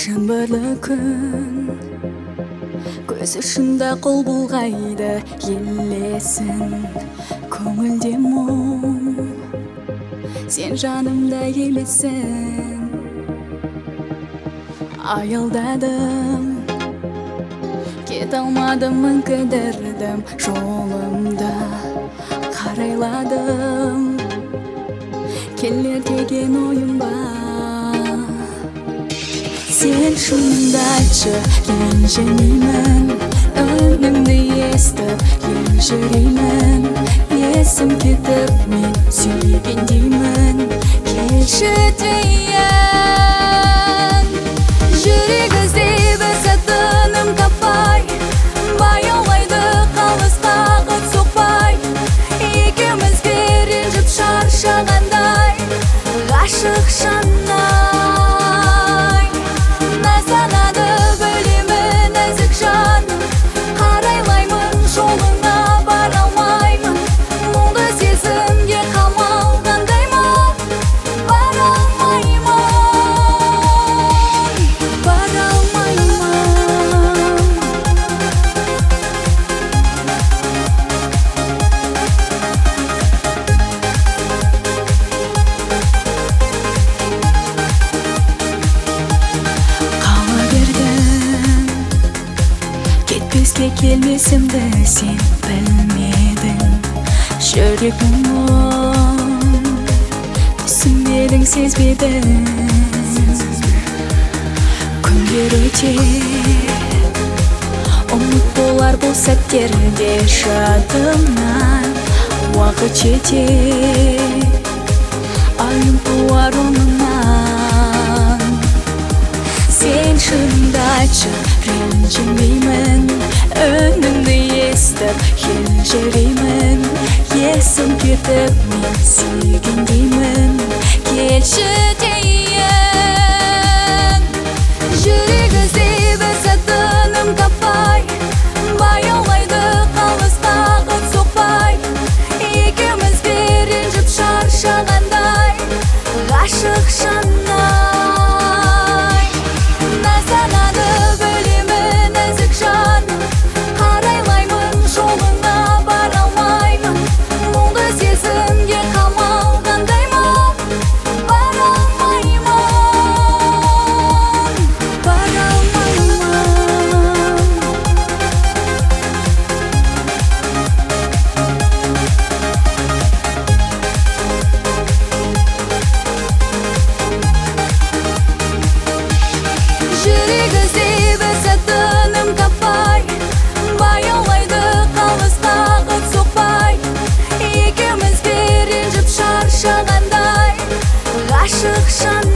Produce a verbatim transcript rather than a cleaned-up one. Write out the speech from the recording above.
жаңбырлы күн көз ұшында қол бұлғайды елесін көңілде мұң сен жанымда елесің аялдадым кете алмадым мүңкідірдім жолымда қарайладым келер деген ойым бар сен шынымды айтшы ренжімеймін үніңді естіп елжіреймін есім кетіп мен сүйген деймін келші дейін жүрек іздеп ізі тыным таппай баяулайды қалыстағы соқпай екеумізге ренжіп шаршағандай ғашық жанай назданады білемін нәзік жаным қарайлаймын жолыңа бара алмаймын мұңды сезімге қамалғандаймын бара алмаймын бара алмаймын қала бердім кетпеске келмесімді сен білмедің жүрегім мұң түсінбедің сезбедің күндер өте ұмыт болар бұл сәттерде жадымнан уақыт жете айым туар оныңнан сен шынымды айтшы ренжімеймін үніңді естіп елжіреймін есім кетіп мен сүйген деймін келші дейін жүрек іздеп ізі тыным таппай баяулайды қалыстағы соқпай екеумізге ренжіп шаршағандай ғашық жанай назданады білемін нәзік жаным қарайлаймын жолыңа бара алмаймын мұңды сезімге қамалғандаймын бара алмаймын бара алмаймын жүрек іздеп ізі тыным таппай баяулайды қалыстағы соқпай екеумізге ренжіп шаршағандай ғашық жан